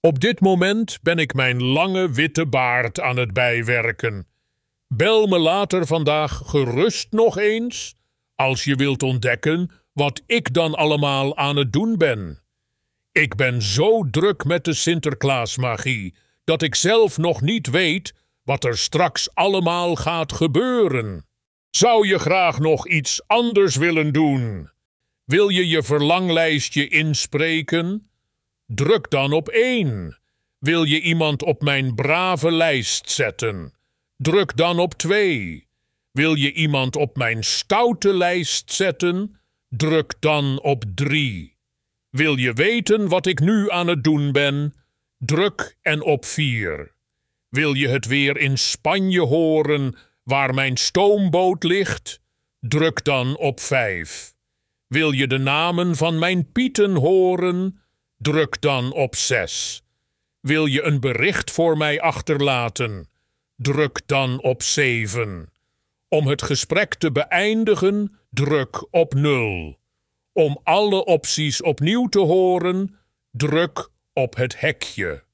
Op dit moment ben ik mijn lange witte baard aan het bijwerken. Bel me later vandaag gerust nog eens, als je wilt ontdekken wat ik dan allemaal aan het doen ben. Ik ben zo druk met de Sinterklaasmagie, dat ik zelf nog niet weet wat er straks allemaal gaat gebeuren. Zou je graag nog iets anders willen doen? Wil je je verlanglijstje inspreken? Druk dan op 1. Wil je iemand op mijn brave lijst zetten? Druk dan op 2. Wil je iemand op mijn stoute lijst zetten? Druk dan op 3. Wil je weten wat ik nu aan het doen ben? Druk en op 4. Wil je het weer in Spanje horen, waar mijn stoomboot ligt? Druk dan op 5. Wil je de namen van mijn pieten horen? Druk dan op 6. Wil je een bericht voor mij achterlaten? Druk dan op 7. Om het gesprek te beëindigen, druk op 0. Om alle opties opnieuw te horen, druk op het hekje.